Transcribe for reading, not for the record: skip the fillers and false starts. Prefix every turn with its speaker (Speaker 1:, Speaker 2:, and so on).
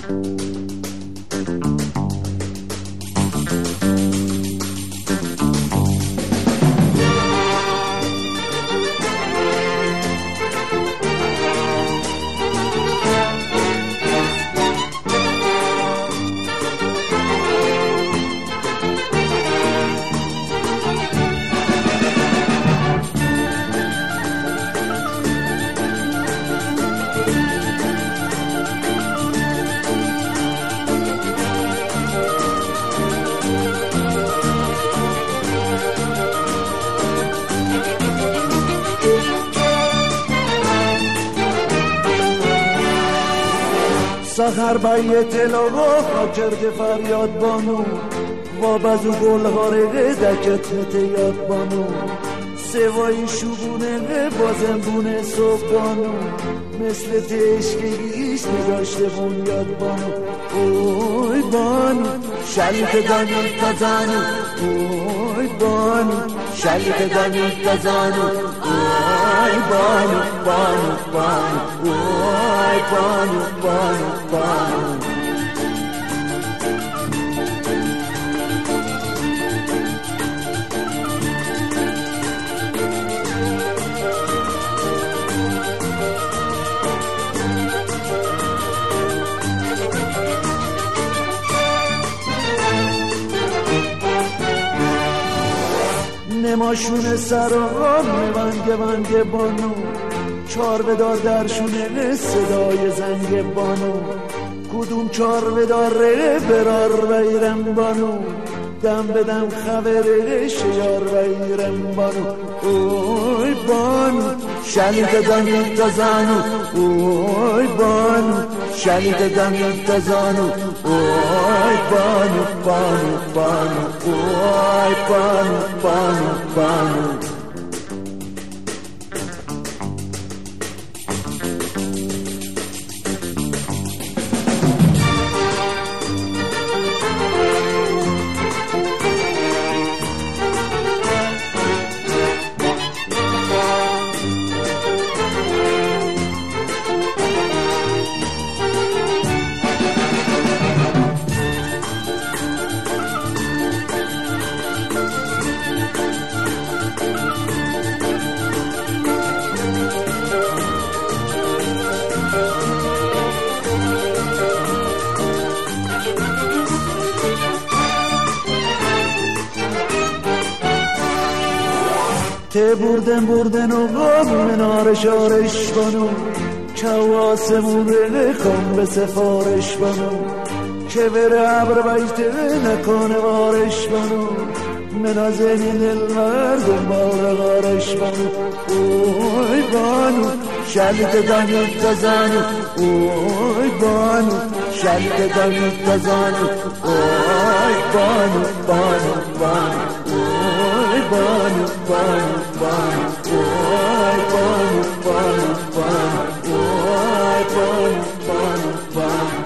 Speaker 1: سخر بیت لغا کرده فریاد بانو و بزو گل هاره دکت یاد بانو سوای شوبونه بازم بونه صبح بانو مثل تشکیش نگاشته بنیاد بانو اوی بانو شلیت دانی تزانو اوی بانو شلیت دانی تزانو اوی بانو بانو بانو اوی بانو بانو بانو نماشون سرام ونگ بانو چار بدار درشونه صدای زنگ بانو کدوم چار بداره برار ویرم بانو دم بدم خبره شیار ویرم بانو اوی بانو شلیت دانی تزانو اوی بانو شلیت دانی تزانو اوی بانو بانو بانو اوی بانو بانو بانو ته بردن و غام منار شارش بانو که آسمون کن به سفارش بانو که بره عبر بیته نکنه وارش بانو منازنی دل مردم بار غارش بانو اوی بانو شلیت دانی تزانو اوی بانو شلیت دانی تزانو اوی بانو بانو بانو اوی بانو بانو بانو اوی بانو بانو بانو اوی بانو بانو بانو